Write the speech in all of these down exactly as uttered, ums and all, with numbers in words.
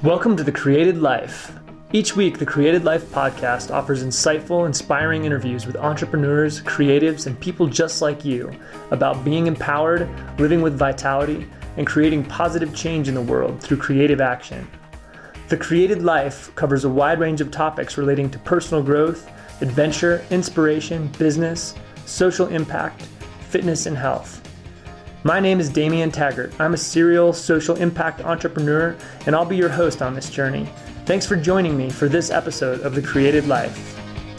Welcome to The Created Life. Each week, The Created Life podcast offers insightful, inspiring interviews with entrepreneurs, creatives, and people just like you about being empowered, living with vitality, and creating positive change in the world through creative action. The Created Life covers a wide range of topics relating to personal growth, adventure, inspiration, business, social impact, fitness, and health. My name is Damian Taggart. I'm a serial social impact entrepreneur, and I'll be your host on this journey. Thanks for joining me for this episode of The Created Life.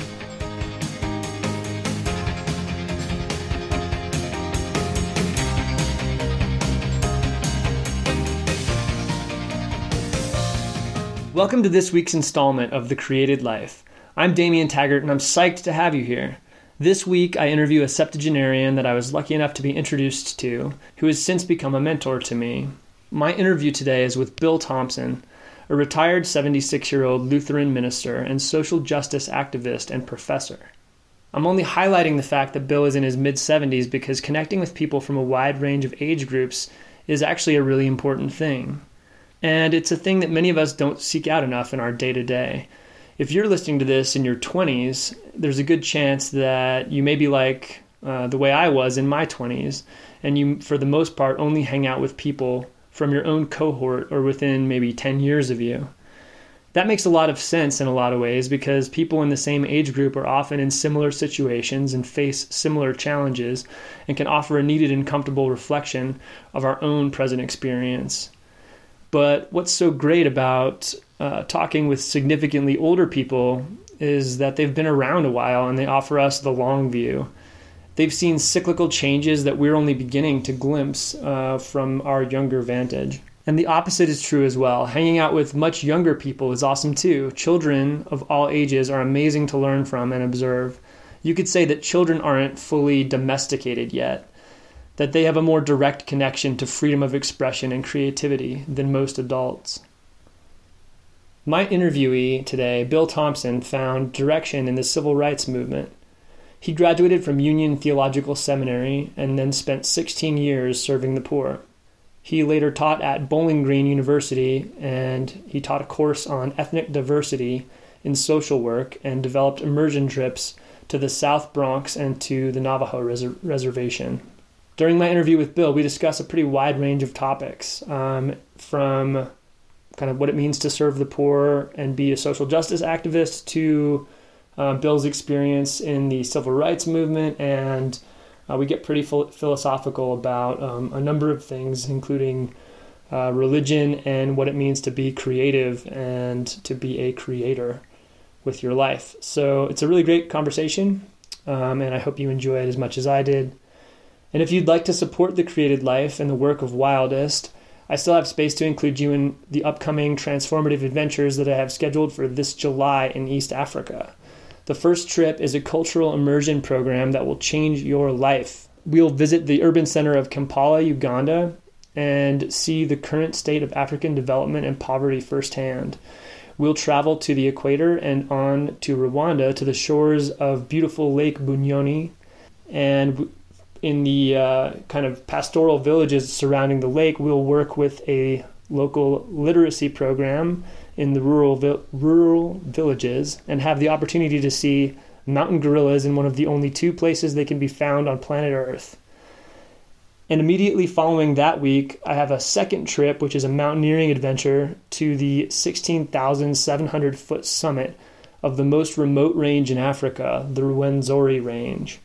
Welcome to this week's installment of The Created Life. I'm Damian Taggart, and I'm psyched to have you here. This week, I interview a septuagenarian that I was lucky enough to be introduced to, who has since become a mentor to me. My interview today is with Bill Thompson, a retired seventy-six-year-old Lutheran minister and social justice activist and professor. I'm only highlighting the fact that Bill is in his mid-seventies because connecting with people from a wide range of age groups is actually a really important thing. And it's a thing that many of us don't seek out enough in our day-to-day. If you're listening to this in your twenties, there's a good chance that you may be like uh, the way I was in my twenties, and you, for the most part, only hang out with people from your own cohort or within maybe ten years of you. That makes a lot of sense in a lot of ways because people in the same age group are often in similar situations and face similar challenges and can offer a needed and comfortable reflection of our own present experience. But what's so great about uh, talking with significantly older people is that they've been around a while and they offer us the long view. They've seen cyclical changes that we're only beginning to glimpse uh, from our younger vantage. And the opposite is true as well. Hanging out with much younger people is awesome too. Children of all ages are amazing to learn from and observe. You could say that children aren't fully domesticated yet, that they have a more direct connection to freedom of expression and creativity than most adults. My interviewee today, Bill Thompson, found direction in the civil rights movement. He graduated from Union Theological Seminary and then spent sixteen years serving the poor. He later taught at Bowling Green University, and he taught a course on ethnic diversity in social work and developed immersion trips to the South Bronx and to the Navajo res- Reservation. During my interview with Bill, we discuss a pretty wide range of topics, um, from kind of what it means to serve the poor and be a social justice activist to uh, Bill's experience in the civil rights movement, and uh, we get pretty ph- philosophical about um, a number of things, including uh, religion and what it means to be creative and to be a creator with your life. So it's a really great conversation, um, and I hope you enjoy it as much as I did. And if you'd like to support The Created Life and the work of Wildest, I still have space to include you in the upcoming transformative adventures that I have scheduled for this July in East Africa. The first trip is a cultural immersion program that will change your life. We'll visit the urban center of Kampala, Uganda, and see the current state of African development and poverty firsthand. We'll travel to the equator and on to Rwanda to the shores of beautiful Lake Bunyoni, and in the uh, kind of pastoral villages surrounding the lake, we'll work with a local literacy program in the rural vi- rural villages and have the opportunity to see mountain gorillas in one of the only two places they can be found on planet Earth. And immediately following that week, I have a second trip, which is a mountaineering adventure to the sixteen thousand seven hundred foot summit of the most remote range in Africa, the Rwenzori Range.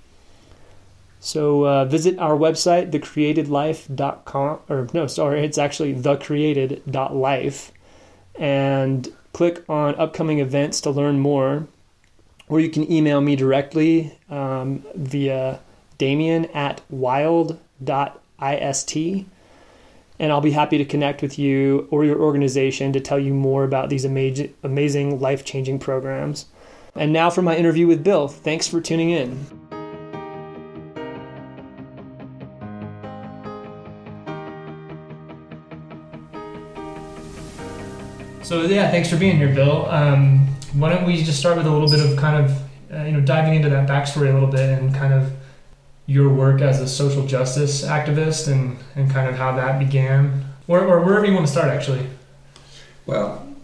So uh, visit our website, the created life dot com, or no, sorry, it's actually the created dot life, and click on upcoming events to learn more, or you can email me directly um, via Damian at wild dot ist, and I'll be happy to connect with you or your organization to tell you more about these amazing, amazing life-changing programs. And now for my interview with Bill. Thanks for tuning in. So yeah, thanks for being here, Bill. Um, why don't we just start with a little bit of kind of, uh, you know, diving into that backstory a little bit and kind of your work as a social justice activist and, and kind of how that began, or, or wherever you want to start, actually. Well,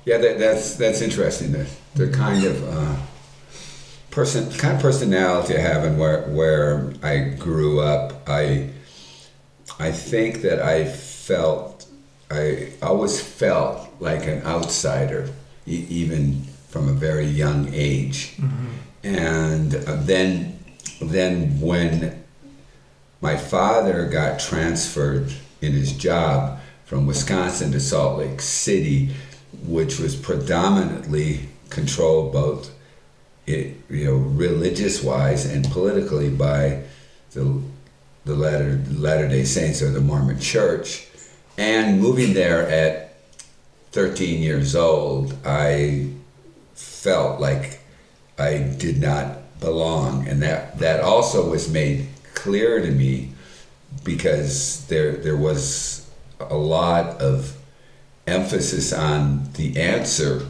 Yeah, that, that's that's interesting. The, the kind of uh, person, kind of personality I have, and where where I grew up, I I think that I felt I always felt like an outsider, e- even from a very young age, mm-hmm. and uh, then then when my father got transferred in his job from Wisconsin to Salt Lake City, which was predominantly controlled both, it, you know, religious-wise and politically by the the Latter Latter-day Saints or the Mormon Church. And moving there at thirteen years old, I felt like I did not belong, and that that also was made clear to me because there there was a lot of emphasis on the answer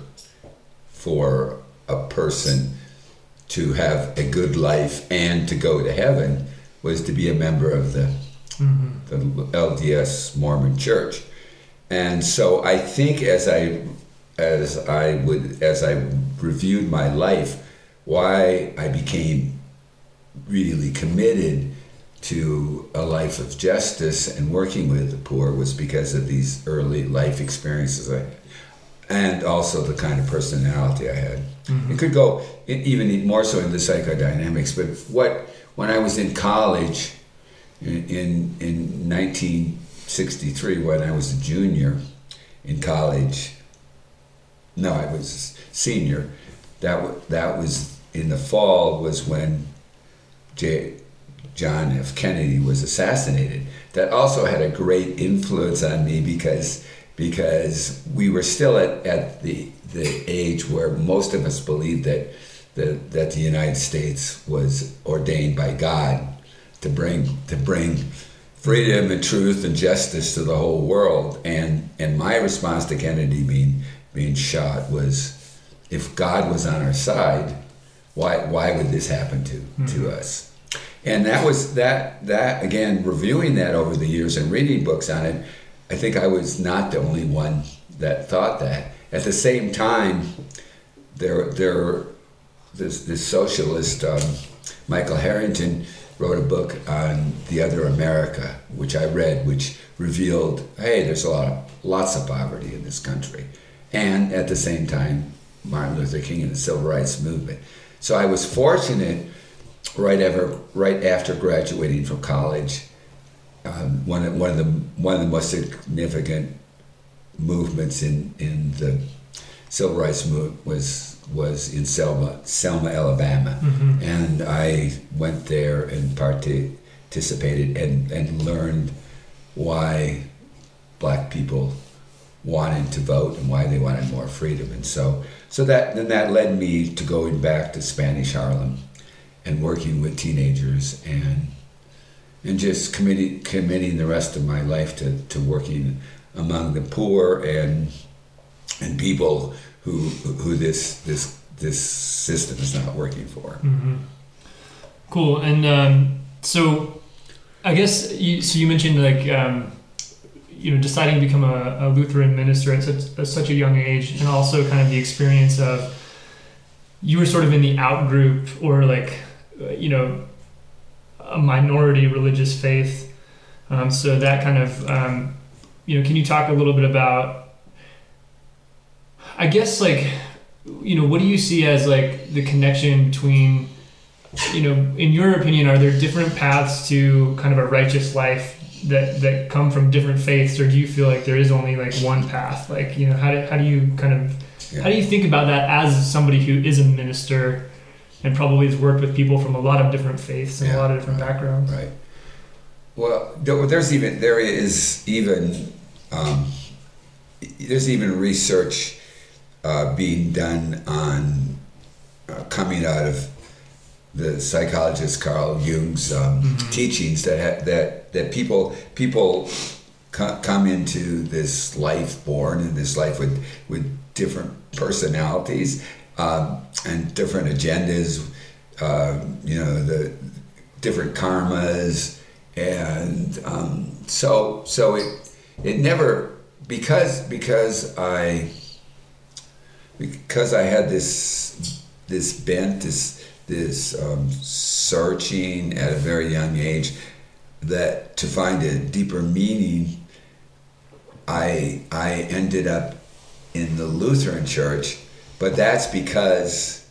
for a person to have a good life and to go to heaven was to be a member of the mm-hmm. the L D S Mormon Church. And so I think as I as I would as I reviewed my life, why I became really committed to a life of justice and working with the poor was because of these early life experiences I had, and also the kind of personality I had. Mm-hmm. It could go in, even more so into psychodynamics, but what when I was in college in in, in nineteen sixty-three, when I was a junior in college, no, I was a senior. That w- that was in the fall was when J. John F. Kennedy was assassinated. That also had a great influence on me because because we were still at, at the the age where most of us believed that the, that the United States was ordained by God to bring to bring freedom and truth and justice to the whole world. And and my response to Kennedy being being shot was, if God was on our side, why why would this happen to mm-hmm. to us? And that was that that again, reviewing that over the years and reading books on it, I think I was not the only one that thought that. At the same time, there there this this socialist um, Michael Harrington wrote a book on The Other America, which I read, which revealed, hey, there's a lot of, lots of poverty in this country, and at the same time, Martin Luther King and the Civil Rights Movement. So I was fortunate. Right ever, right after graduating from college, um, one of one of the one of the most significant movements in, in the civil rights movement was was in Selma, Selma, Alabama, mm-hmm. and I went there and participated and, and learned why black people wanted to vote and why they wanted more freedom, and so so that then that led me to going back to Spanish Harlem and working with teenagers and and just committing committing the rest of my life to, to working among the poor and and people who who this this this system is not working for. Mm-hmm. Cool. And um, so I guess you, so you mentioned like um, you know deciding to become a, a Lutheran minister at such, at such a young age, and also kind of the experience of you were sort of in the out group or like you know, a minority religious faith. Um, so that kind of, um, you know, can you talk a little bit about, I guess, like, you know, what do you see as like the connection between, you know, in your opinion, are there different paths to kind of a righteous life that, that come from different faiths, or do you feel like there is only like one path? Like, you know, how do, how do you kind of, yeah. how do you think about that as somebody who is a minister and probably has worked with people from a lot of different faiths and yeah, a lot of different right, backgrounds? Right. Well, there's even there is even um, there's even research uh, being done on uh, coming out of the psychologist Carl Jung's um, mm-hmm. teachings that ha- that that people people co- come into this life born in this life with with different personalities. Um, and different agendas, uh, you know, the different karmas, and um, so so it it never because because I because I had this this bent, this this um, searching at a very young age, that to find a deeper meaning, I I ended up in the Lutheran Church, but that's because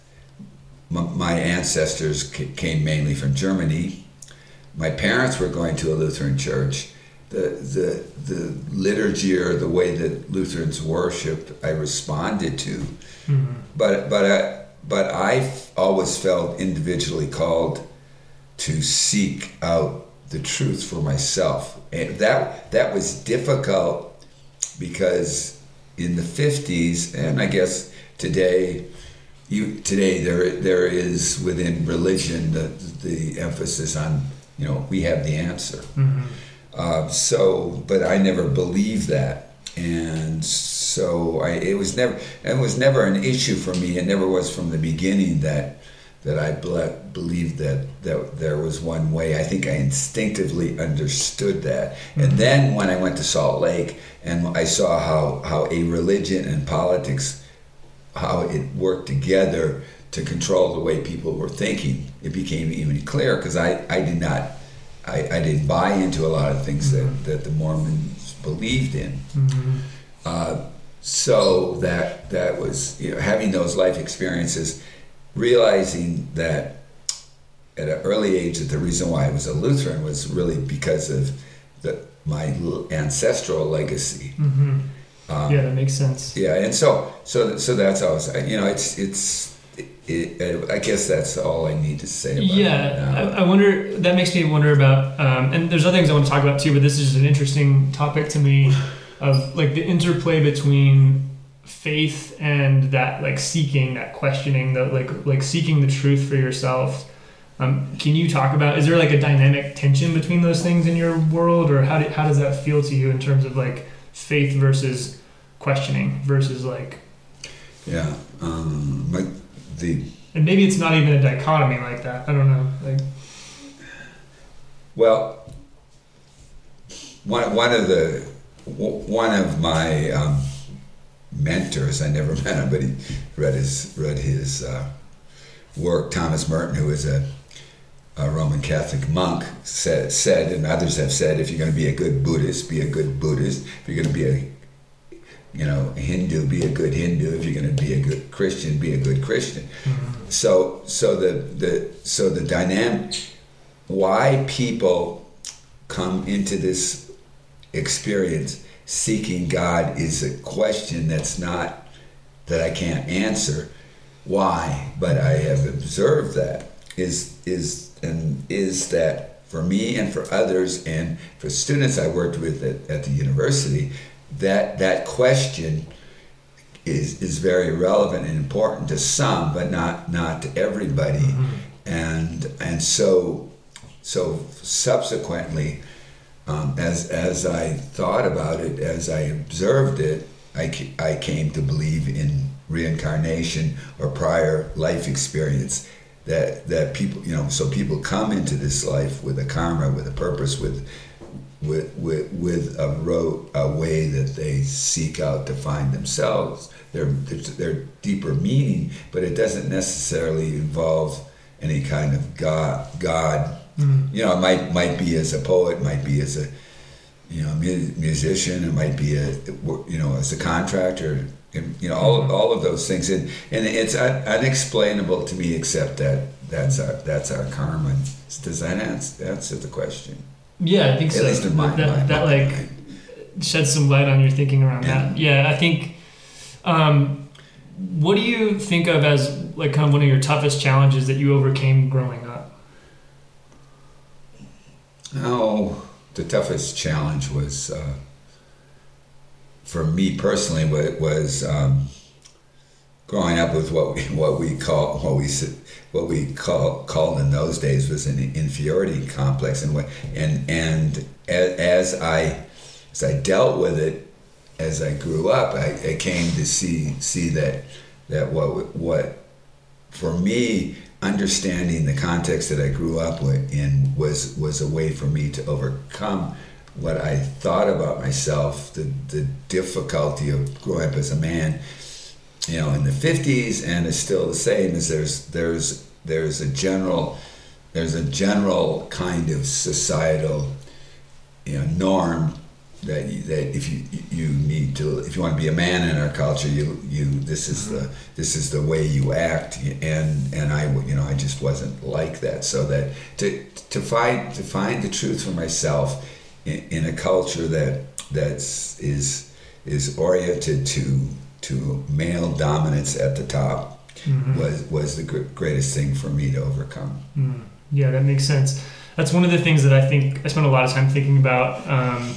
m- my ancestors c- came mainly from Germany. My parents were going to a Lutheran church. The the the liturgy or the way that Lutherans worship, I responded to, mm-hmm. but but I but I always felt individually called to seek out the truth for myself, and that that was difficult because in the fifties, and I guess today, you today there there is within religion the the emphasis on, you know, we have the answer. Mm-hmm. Uh, so, but I never believed that, and so I it was never it was never an issue for me. It never was from the beginning that that I ble- believed that that there was one way. I think I instinctively understood that, mm-hmm. and then when I went to Salt Lake and I saw how how a religion and politics, how it worked together to control the way people were thinking, it became even clearer, because I, I did not I, I didn't buy into a lot of things mm-hmm. that, that the Mormons believed in. Mm-hmm. Uh, so that that was, you know, having those life experiences, realizing that at an early age that the reason why I was a Lutheran was really because of the my ancestral legacy. Mm-hmm. Um, yeah, that makes sense. Yeah, and so so so that's always, you know, it's it's. It, it, I guess that's all I need to say about yeah, it now. I, I wonder, that makes me wonder about, um, and there's other things I want to talk about too, but this is just an interesting topic to me, of like the interplay between faith and that like seeking, that questioning, the like like seeking the truth for yourself. Um, can you talk about, is there like a dynamic tension between those things in your world, or how do, how does that feel to you in terms of like faith versus questioning versus like... Yeah, um, my, the... And maybe it's not even a dichotomy like that. I don't know. Like, well, one one of the one of my um, mentors, I never met him, but he read his read his uh, work. Thomas Merton, who is a, a Roman Catholic monk, said said, and others have said, if you're going to be a good Buddhist, be a good Buddhist. If you're going to be a you know, Hindu, be a good Hindu. If you're going to be a good Christian, be a good Christian. Mm-hmm. So, so the, the so the dynamic, why people come into this experience seeking God is a question that's not, that I can't answer. Why? But I have observed that is is and is that for me and for others and for students I worked with at, at the university, that that question is is very relevant and important to some, but not not to everybody. Mm-hmm. And and so so subsequently, um, as as I thought about it, as I observed it, I, I came to believe in reincarnation or prior life experience. That that people, you know, so people come into this life with a karma, with a purpose, with with with, with a road, a way that they seek out to find themselves, their their deeper meaning. But it doesn't necessarily involve any kind of God. God, mm-hmm. you know, it might might be as a poet, might be as a you know mu- musician, it might be a you know as a contractor. You know, all all of those things, and and it's un, unexplainable to me, except that that's our that's our karma. Does that answer, answer the question? Yeah, I think At so. least in my that mind. that like sheds some light on your thinking around yeah. that. Yeah, I think. Um, what do you think of as like kind of one of your toughest challenges that you overcame growing up? Oh, the toughest challenge was. Uh, For me personally, what was um, growing up with what we what we call what we what we call called in those days was an inferiority complex, and what and and as I as I dealt with it as I grew up, I, I came to see see that that what what for me understanding the context that I grew up in was was a way for me to overcome what I thought about myself, the the difficulty of growing up as a man, you know, in the fifties, and it's still the same. Is there's there's there's a general there's a general kind of societal, you know, norm that you, that if you you need to if you want to be a man in our culture, you you this is the this is the way you act, and and I you know I just wasn't like that. So that to to find to find the truth for myself in, in a culture that that's is is oriented to to male dominance at the top mm-hmm. was was the gr- greatest thing for me to overcome. Mm. Yeah, that makes sense. That's one of the things that I think I spend a lot of time thinking about. Um,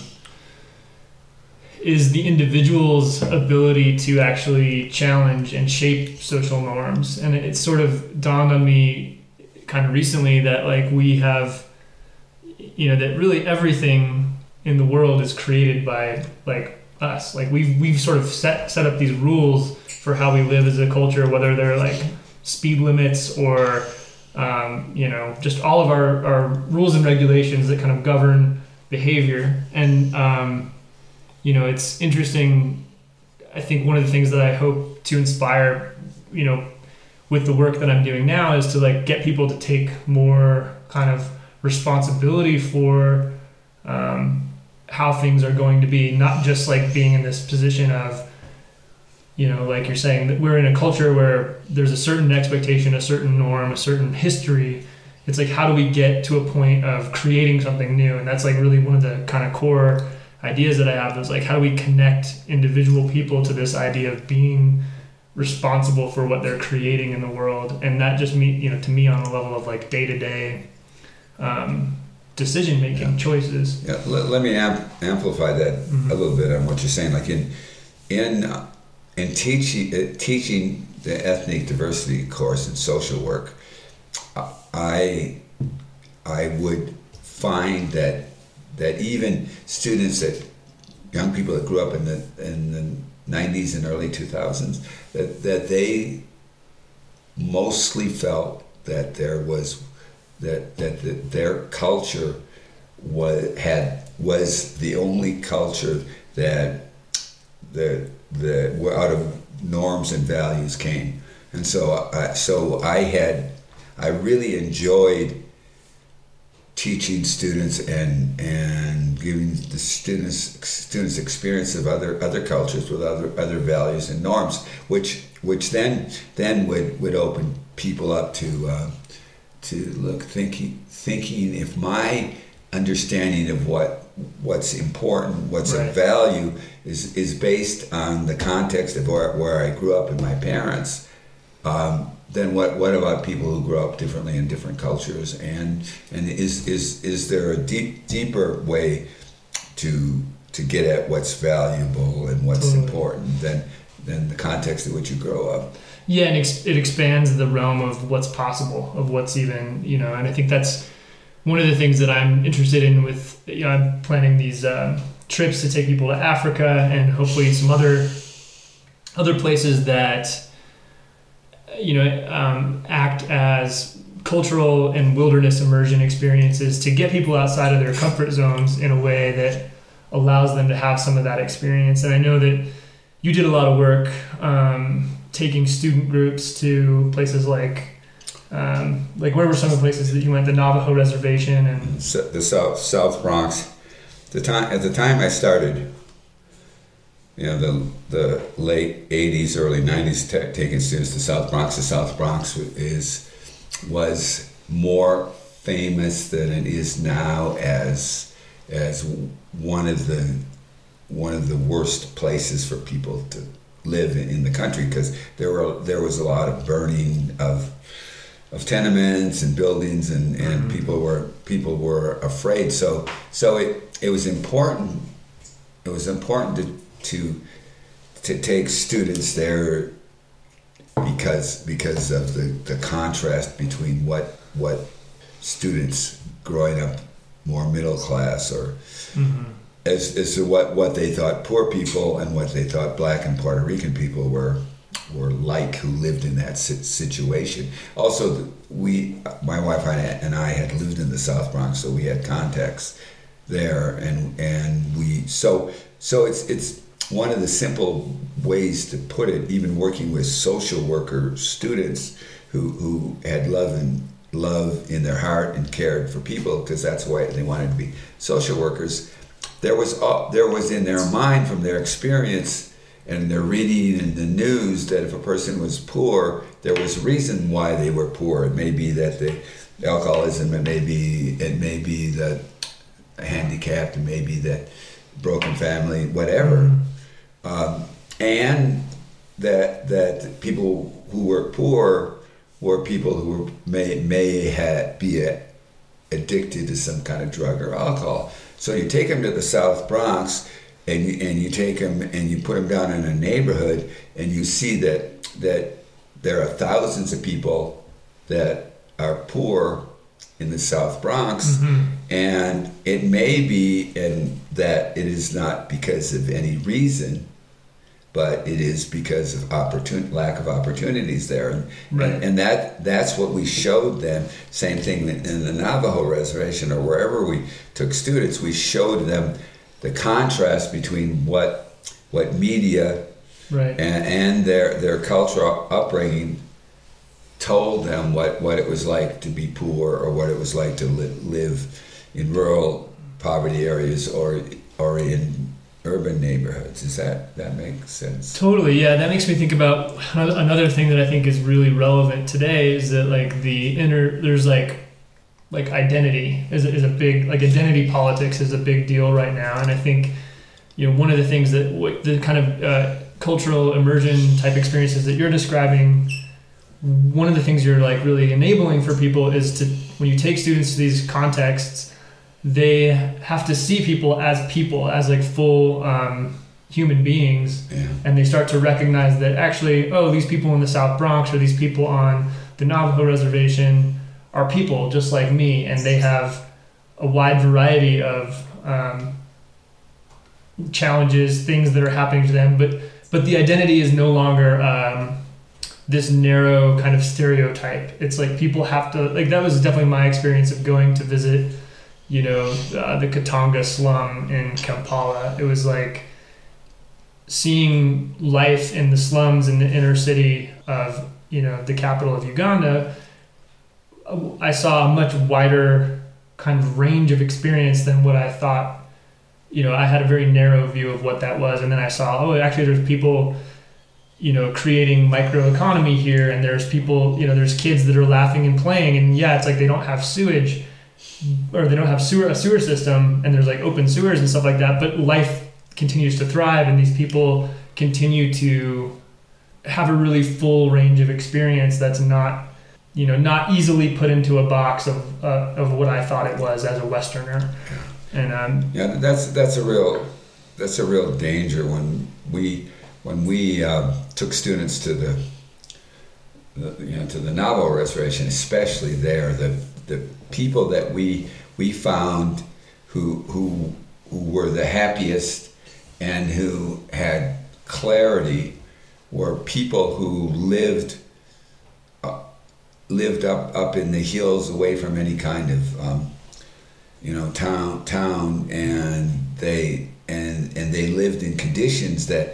is the individual's ability to actually challenge and shape social norms. And it, it sort of dawned on me kind of recently that like we have, you know, that really everything in the world is created by like us. Like we've, we've sort of set, set up these rules for how we live as a culture, whether they're like speed limits or, um, you know, just all of our, our rules and regulations that kind of govern behavior. And, um, you know, it's interesting. I think one of the things that I hope to inspire, you know, with the work that I'm doing now is to like get people to take more kind of responsibility for um, how things are going to be, not just like being in this position of, you know, like you're saying that we're in a culture where there's a certain expectation, a certain norm, a certain history. It's like, how do we get to a point of creating something new? And that's like really one of the kind of core ideas that I have is like, how do we connect individual people to this idea of being responsible for what they're creating in the world? And that just me, you know, to me on a level of like day-to-day um, decision-making yeah. choices. Yeah, let, let me amp- amplify that mm-hmm. a little bit on what you're saying. Like in in uh, in teaching uh, teaching the ethnic diversity course in social work, I I would find that that even students that young people that grew up in the in the nineties and early two thousands that that they mostly felt that there was that that the, their culture was had was the only culture that the the out of norms and values came. And so I, so I had I really enjoyed teaching students and and giving the students students experience of other other cultures with other other values and norms, which which then then would, would open people up to uh, to look thinking thinking if my understanding of what what's important, what's right. of value is is based on the context of where, where I grew up and my parents. Um, then what what about people who grow up differently in different cultures, and and is is is there a deep deeper way to to get at what's valuable and what's totally. important than than the context in which you grow up? Yeah, and ex- it expands the realm of what's possible, of what's even, you know, and I think that's one of the things that I'm interested in with, you know, I'm planning these um, trips to take people to Africa and hopefully some other other places that, you know, um, act as cultural and wilderness immersion experiences to get people outside of their comfort zones in a way that allows them to have some of that experience. And I know that you did a lot of work um, taking student groups to places like, um, like where were some of the places that you went? The Navajo Reservation and the South South Bronx. The time at the time I started, you know, the the late eighties, early nineties, t- taking students to South Bronx. The South Bronx is was more famous than it is now as as one of the one of the worst places for people to live in, in the country, because there were there was a lot of burning of of tenements and buildings, and, and mm-hmm. people were people were afraid. So so it it was important. It was important to. to to take students there because because of the, the contrast between what what students growing up more middle class or mm-hmm. as as to what, what they thought poor people and what they thought Black and Puerto Rican people were were like who lived in that situation. Also, we my wife and I had lived in the South Bronx, so we had contacts there, and and we so so it's it's one of the simple ways to put it, even working with social worker students who who had love and love in their heart and cared for people, because that's why they wanted to be social workers. There was uh, there was in their mind, from their experience and their reading in the news, that if a person was poor, there was reason why they were poor. It may be that the alcoholism, it may be it may be the handicapped, it may be that broken family, whatever, mm-hmm. um, and that that people who were poor were people who were, may may have, be a, addicted to some kind of drug or alcohol. So you take them to the South Bronx, and you, and you take them and you put them down in a neighborhood, and you see that that there are thousands of people that are poor in the South Bronx, mm-hmm. and it may be and that it is not because of any reason, but it is because of opportun- lack of opportunities there. And, right. and, and that that's what we showed them. Same thing in the Navajo reservation or wherever we took students, we showed them the contrast between what what media right. and, and their, their cultural upbringing told them what, what it was like to be poor, or what it was like to li- live in rural poverty areas or or in urban neighborhoods. Does that that make sense? Totally, yeah. That makes me think about another thing that I think is really relevant today is that like the inner there's like like identity is a, is a big like identity politics is a big deal right now, and I think you know one of the things that what the kind of uh, cultural immersion type experiences that you're describing. One of the things you're like really enabling for people is to when you take students to these contexts, they have to see people as people, as like full um, human beings, yeah. and they start to recognize that actually, oh, these people in the South Bronx or these people on the Navajo reservation are people just like me, and they have a wide variety of um, challenges, things that are happening to them, but but the identity is no longer um, this narrow kind of stereotype. It's like people have to, like that was definitely my experience of going to visit, you know, uh, the Katanga slum in Kampala. It was like seeing life in the slums in the inner city of, you know, the capital of Uganda. I saw a much wider kind of range of experience than what I thought. You know, I had a very narrow view of what that was. And then I saw, oh, actually there's people, you know, creating microeconomy here, and there's people, you know, there's kids that are laughing and playing, and yeah, it's like they don't have sewage, or they don't have sewer a sewer system, and there's like open sewers and stuff like that, but life continues to thrive, and these people continue to have a really full range of experience that's not, you know, not easily put into a box of uh, of what I thought it was as a Westerner. And um, yeah, that's that's a real that's a real danger when we. When we uh, took students to the, the, you know, to the Navajo reservation, especially there, the the people that we we found who who who were the happiest and who had clarity were people who lived uh, lived up up in the hills, away from any kind of um, you know town town, and they and and they lived in conditions that.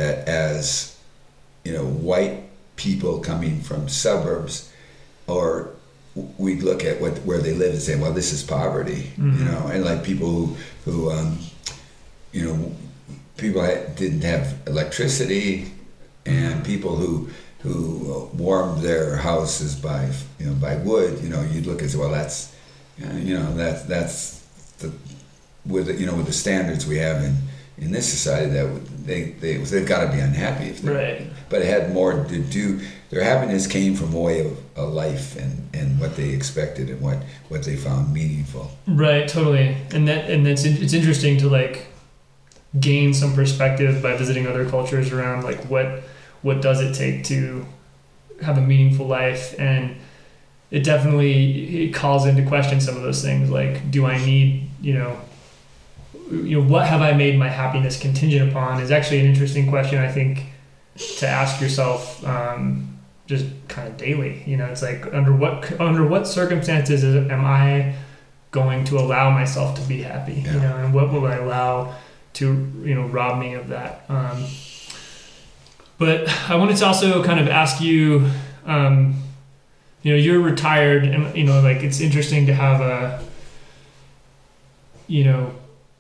As you know, white people coming from suburbs, or we'd look at what where they live and say, well, this is poverty, mm-hmm. you know, and like people who who um, you know, people had, didn't have electricity, and people who who warmed their houses by you know by wood. You know, you'd look and say, well, that's you know that's that's the with the, you know with the standards we have in. In this society, that they they they've got to be unhappy if they. Right. But it had more to do. Their happiness came from a way of a life and, and what they expected and what, what they found meaningful. Right. Totally. And that and it's it's interesting to like gain some perspective by visiting other cultures around like what what does it take to have a meaningful life, and it definitely it calls into question some of those things like, do I need you know. you know, what have I made my happiness contingent upon is actually an interesting question, I think, to ask yourself um, just kind of daily. You know, it's like under what under what circumstances is, am I going to allow myself to be happy? Yeah. You know, and what will I allow to you know rob me of that. Um, but I wanted to also kind of ask you, um, you know, you're retired, and you know, like it's interesting to have a, you know,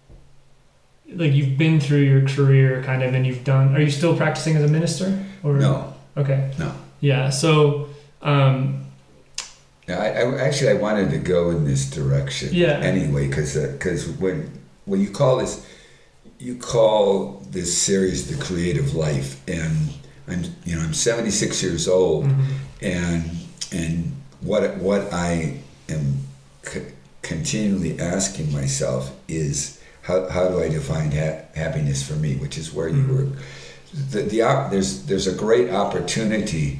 like you've been through your career kind of, and you've done. Are you still practicing as a minister? Or No. Okay. No. Yeah. So. Um, Yeah, I, I actually I wanted to go in this direction. Yeah. Anyway, because because when when you call this you call this series The Creative Life, and I'm you know I'm seventy-six years old, mm-hmm. and and what what I am c- continually asking myself is how how do I define ha- happiness for me, which is where mm-hmm. you were. The, the op- there's there's a great opportunity.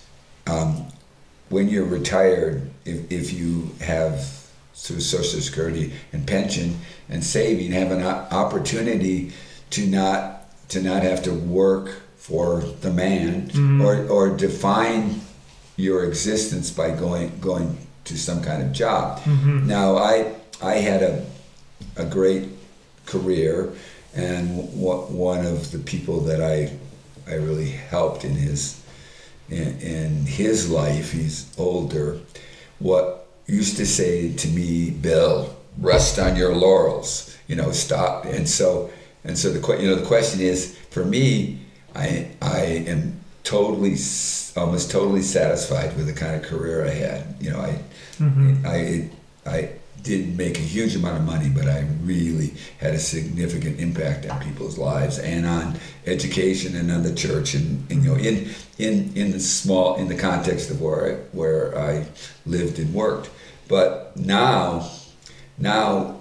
Um, when you're retired, if, if you have through Social Security and pension and saving, have an opportunity to not to not have to work for the man, mm-hmm. or or define your existence by going going to some kind of job. Mm-hmm. Now, I I had a a great career, and w- one of the people that I I really helped in his in, in his life, he's older, what used to say to me, Bill, rest on your laurels, you know, stop. And so, and so the you know the question is, for me, I I am totally, almost totally satisfied with the kind of career I had. You know, I mm-hmm. I I didn't make a huge amount of money, but I really had a significant impact on people's lives and on education and on the church, and, and you know, in in in the small in the context of where I, where I lived and worked. But now, now,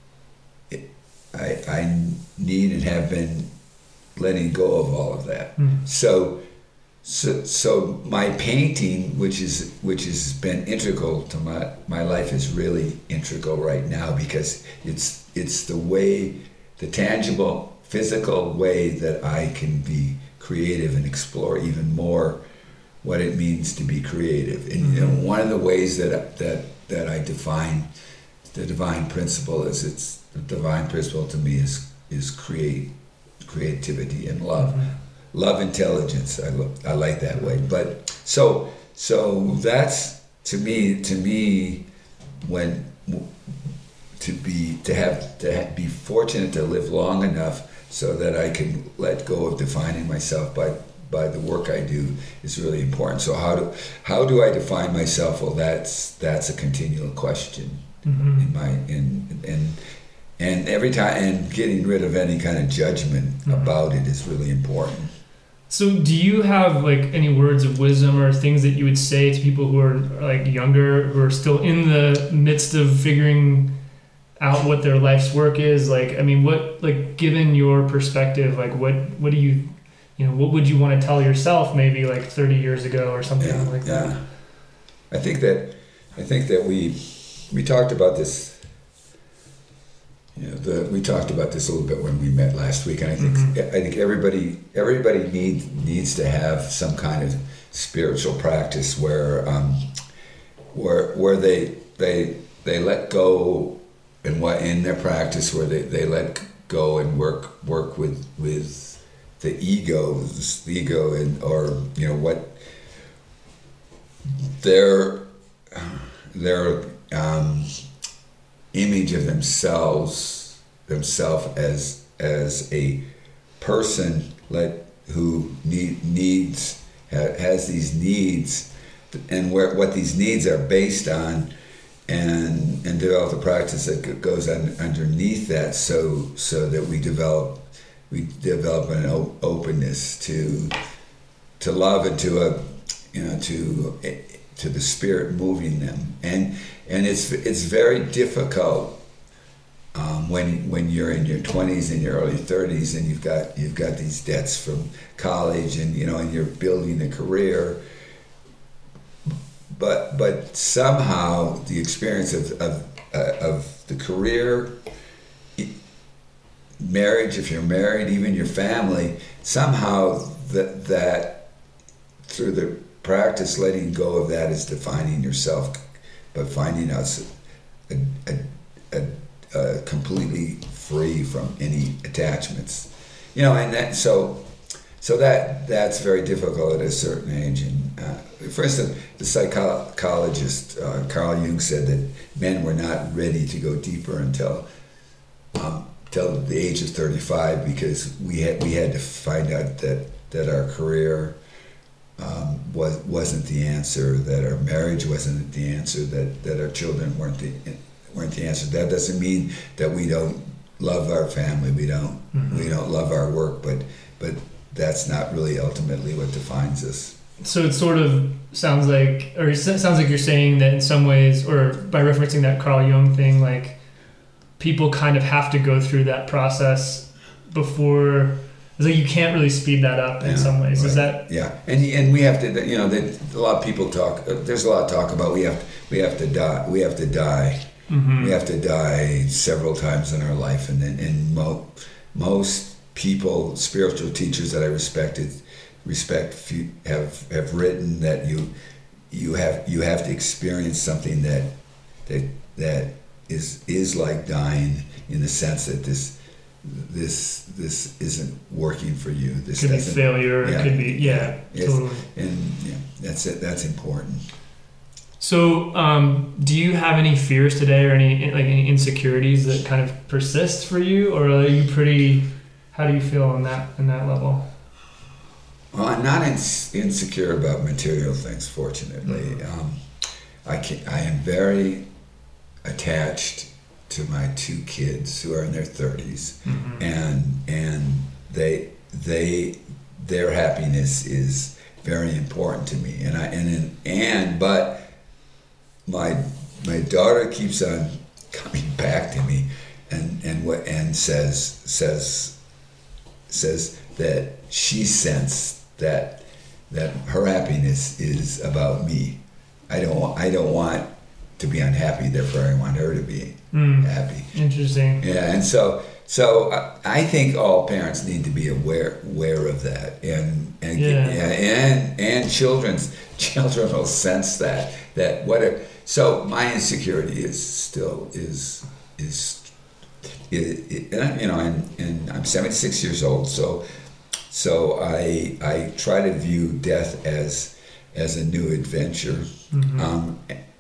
it, I I need and have been letting go of all of that. Mm. So. So, so my painting, which is which has been integral to my, my life, is really integral right now, because it's it's the way, the tangible, physical way that I can be creative and explore even more what it means to be creative. And mm-hmm. you know, one of the ways that that that I define the divine principle is it's the divine principle to me is is create creativity and love. Mm-hmm. Love intelligence. I, lo- I like that way. But so so that's to me to me when to be to have to have, be fortunate to live long enough so that I can let go of defining myself by by the work I do is really important. So how do how do I define myself? Well, that's that's a continual question mm-hmm. in my in and and every time, and getting rid of any kind of judgment mm-hmm. about it is really important. So do you have like any words of wisdom or things that you would say to people who are like younger, who are still in the midst of figuring out what their life's work is? Like, I mean, what, like, given your perspective, like what, what do you, you know, what would you want to tell yourself maybe like thirty years ago or something yeah, like that? Yeah. I think that, I think that we, we talked about this, you know, the, we talked about this a little bit when we met last week, and I think mm-hmm. I think everybody everybody needs needs to have some kind of spiritual practice where um, where where they they they let go in what in their practice where they, they let go and work work with with the egos the ego and or you know what their their um, image of themselves, themselves as as a person let who need, needs ha, has these needs, and where what these needs are based on, and and develop a practice that goes on, underneath that, so so that we develop we develop an o- openness to to love and to a you know to to the spirit moving them, and and it's it's very difficult um, when when you're in your twenties and your early thirties and you've got you've got these debts from college, and you know and you're building a career, but but somehow the experience of of uh, of the career, marriage, if you're married, even your family, somehow that that through the practice letting go of that is defining yourself, but finding us a, a, a, a completely free from any attachments, you know, and that so so that that's very difficult at a certain age. And uh, for instance, the psychologist uh, Carl Jung said that men were not ready to go deeper until um, till the age of thirty-five, because we had we had to find out that that our career um, was wasn't the answer, that our marriage wasn't the answer, that that our children weren't the weren't the answer. That doesn't mean that we don't love our family, we don't mm-hmm. we don't love our work, but but that's not really ultimately what defines us. So it sort of sounds like, or it sounds like you're saying that in some ways, or by referencing that Carl Jung thing, like people kind of have to go through that process before. It's like you can't really speed that up in yeah, some ways. Right. Is that? Yeah, and and we have to. You know, that a lot of people talk. There's a lot of talk about we have we have to die. We have to die. Mm-hmm. We have to die several times in our life, and and mo- most people, spiritual teachers that I respected, respect have have written that you you have you have to experience something that that that is is like dying, in the sense that this this this isn't working for you. This could be failure. Yeah, it could be yeah, yeah totally. And yeah, that's it. That's important. So, um, do you have any fears today, or any like any insecurities that kind of persist for you, or are you pretty? How do you feel on that on that level? Well, I'm not ins- insecure about material things. Fortunately, mm-hmm. um, I can. I am very attached to my two kids who are in their thirties, mm-hmm. and and they they their happiness is very important to me, and I and and but. My my daughter keeps on coming back to me, and and what and says says says that she sensed that that her happiness is about me. I don't want I don't want to be unhappy. Therefore, I want her to be mm. happy. Interesting. Yeah, and so so I, I think all parents need to be aware aware of that, and and yeah. and and children's children will sense that that whatever. So my insecurity is still is is, is, is and I, you know, and, and I'm seventy-six years old. So so I I try to view death as as a new adventure. Mm-hmm. Um,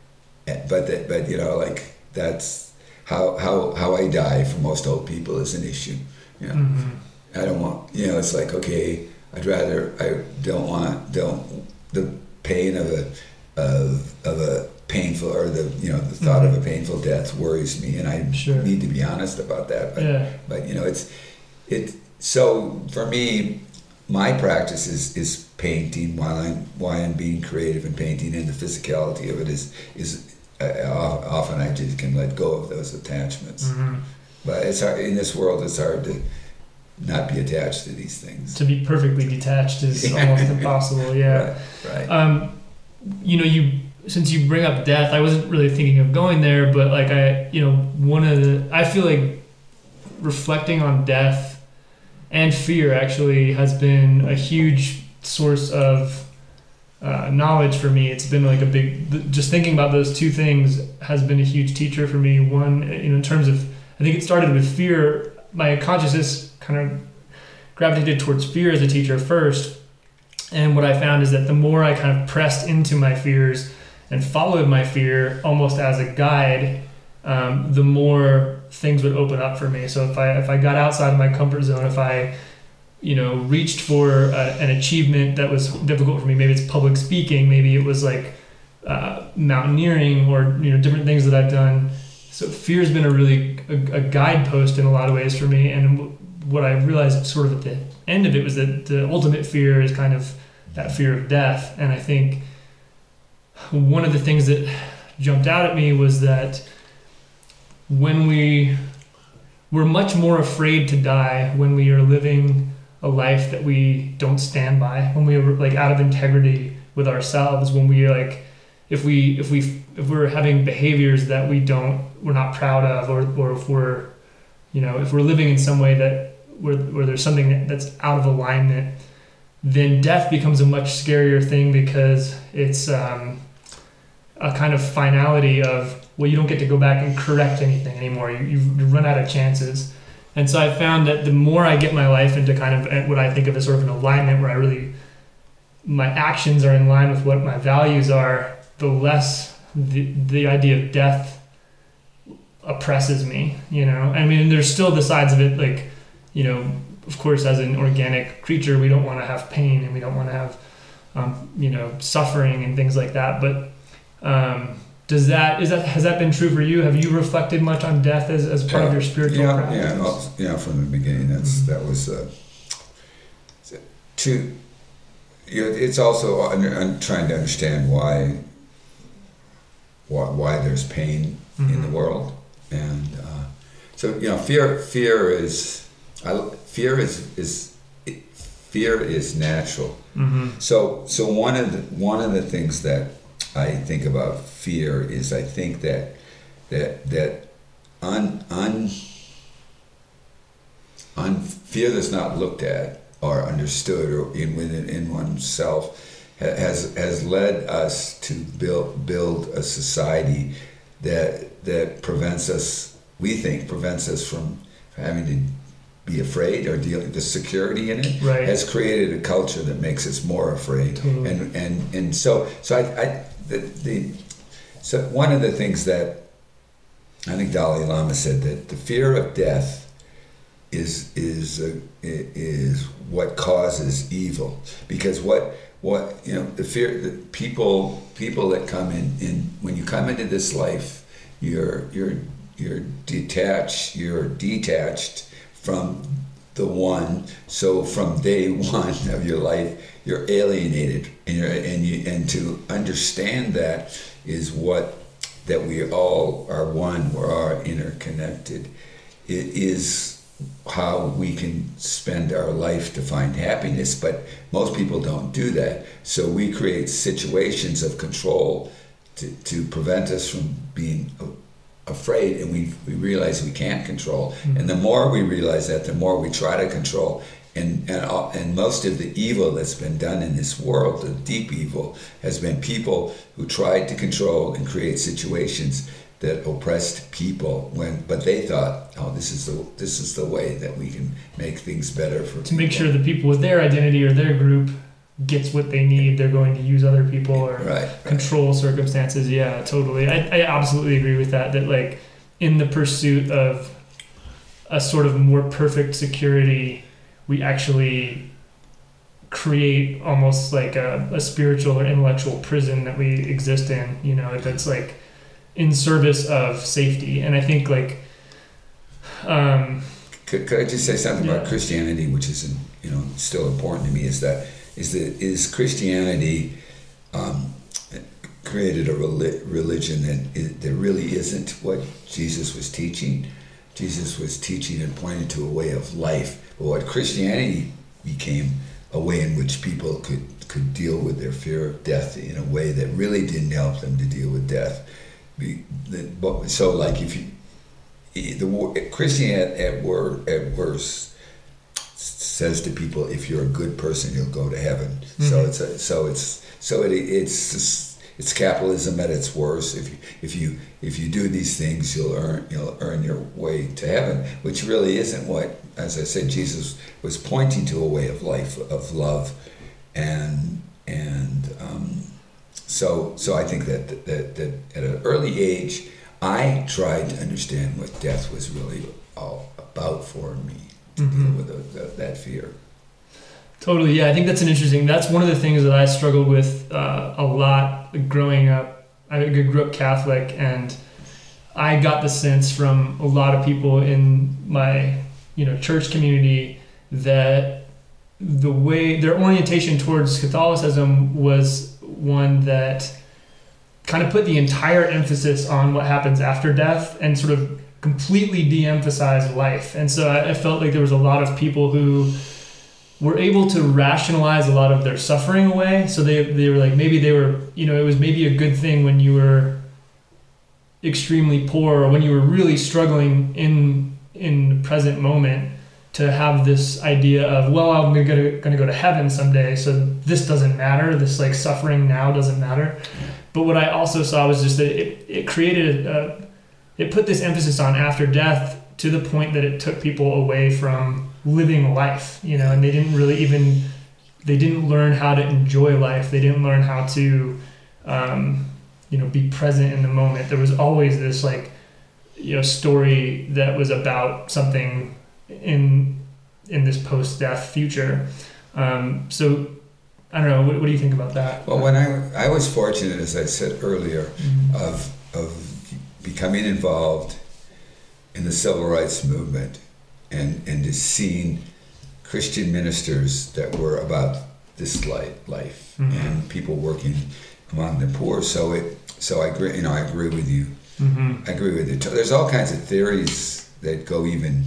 but that but you know, like that's how how how I die for most old people is an issue. You know, mm-hmm. I don't want, you know, it's like, okay, I'd rather I don't want don't the pain of a of of a painful, or the you know the thought mm-hmm. of a painful death worries me, and I sure. need to be honest about that. But yeah. but you know it's it. So for me, my practice is is painting while I'm while I'm being creative and painting, and the physicality of it is is uh, often I just can let go of those attachments. Mm-hmm. But it's hard, in this world. It's hard to not be attached to these things. To be perfectly detached is yeah. almost impossible. Yeah. Right. right. Um, you know you. Since you bring up death, I wasn't really thinking of going there, but like I, you know, one of the, I feel like reflecting on death and fear actually has been a huge source of uh, knowledge for me. It's been like a big, just thinking about those two things has been a huge teacher for me. One, you know, in terms of, I think it started with fear. My consciousness kind of gravitated towards fear as a teacher first. And what I found is that the more I kind of pressed into my fears and followed my fear almost as a guide, um, the more things would open up for me. So if I if I got outside of my comfort zone, if I, you know, reached for a, an achievement that was difficult for me, maybe it's public speaking, maybe it was like uh, mountaineering, or you know, different things that I've done. So fear has been a really a, a guidepost in a lot of ways for me. And w- what I realized sort of at the end of it was that the ultimate fear is kind of that fear of death. And I think one of the things that jumped out at me was that when we we're much more afraid to die when we are living a life that we don't stand by, when we are like out of integrity with ourselves, when we are like, if we if we if we're having behaviors that we don't we're not proud of, or or if we're you know if we're living in some way that where where there's something that's out of alignment, then death becomes a much scarier thing, because it's um, a kind of finality of, well, you don't get to go back and correct anything anymore. You, you've run out of chances. And so I found that the more I get my life into kind of what I think of as sort of an alignment where I really, my actions are in line with what my values are, the less the, the idea of death oppresses me, you know? I mean, there's still the sides of it, like, you know, of course, as an organic creature, we don't want to have pain and we don't want to have, um, you know, suffering and things like that. But um, does that, is that, has that been true for you? Have you reflected much on death as, as part yeah. of your spiritual yeah, practice? Yeah, well, yeah, from the beginning, that's, mm-hmm. that was, uh, to, you know, it's also, I'm trying to understand why, why, why there's pain mm-hmm. in the world. And uh, so, you know, fear, fear is, I, fear is, is, fear is natural. Mm-hmm. So, so one of the, one of the things that I think about fear is I think that, that, that un, un, un, fear that's not looked at or understood or in within in oneself has has led us to build build a society that that prevents us, we think prevents us from having to be afraid or dealing with the security in it. Right. Has created a culture that makes us more afraid. Totally. And and and so so I, I the, the so one of the things that I think Dalai Lama said that the fear of death is is uh, is what causes evil, because what what you know the fear the people people that come in in when you come into this life, you're you're you're detached you're detached from the one. So from day one of your life, you're alienated, and you're and you and to understand that is what that we all are one, we're all interconnected. It is how we can spend our life to find happiness, but most people don't do that. So we create situations of control to, to prevent us from being afraid, and we we realize we can't control. Mm-hmm. And the more we realize that, the more we try to control. And and uh, and most of the evil that's been done in this world, the deep evil, has been people who tried to control and create situations that oppressed people. When but they thought, oh, this is the this is the way that we can make things better for to people. Make sure the people with their identity or their group gets what they need. They're going to use other people or right, control right. circumstances. Yeah, totally. I, I absolutely agree with that. That like in the pursuit of a sort of more perfect security, we actually create almost like a, a spiritual or intellectual prison that we exist in, you know, that's like in service of safety. And I think like, um, could, could I just say something yeah. about Christianity, which is, you know, still important to me, is that, is that, is Christianity, um, created a religion that, is, that really isn't what Jesus was teaching. Jesus was teaching and pointing to a way of life. But what Christianity became, a way in which people could, could deal with their fear of death in a way that really didn't help them to deal with death. So, like, if you, the Christianity at word at worst says to people, if you're a good person, you'll go to heaven. Mm-hmm. So it's a, so it's so it, it's. It's capitalism at its worst. If you if you if you do these things, you'll earn you'll earn your way to heaven, which really isn't what, as I said, Jesus was pointing to, a way of life of love, and and um, so so I think that, that that at an early age, I tried to understand what death was really all about for me, to mm-hmm. deal with the, the, that fear. Totally, yeah. I think that's an interesting. That's one of the things that I struggled with uh, a lot growing up. I grew up Catholic, and I got the sense from a lot of people in my, you know, church community that the way their orientation towards Catholicism was one that kind of put the entire emphasis on what happens after death and sort of completely de-emphasized life. And so I, I felt like there was a lot of people who were able to rationalize a lot of their suffering away. So they they were like, maybe they were, you know, it was maybe a good thing when you were extremely poor or when you were really struggling in in the present moment to have this idea of, well, I'm gonna go, gonna go to heaven someday, so this doesn't matter. This like suffering now doesn't matter. But what I also saw was just that it, it created a, it put this emphasis on after death to the point that it took people away from living life, you know, and they didn't really even, they didn't learn how to enjoy life. They didn't learn how to, um, you know, be present in the moment. There was always this like, you know, story that was about something in, in this post-death future. Um, so I don't know, what, what do you think about that? Well, when I, I was fortunate, as I said earlier, mm-hmm. of, of becoming involved in the civil rights movement and, and just seeing Christian ministers that were about this life, life mm-hmm. and people working among the poor. So it, so I agree, you know, I agree with you. Mm-hmm. I agree with you. There's all kinds of theories that go even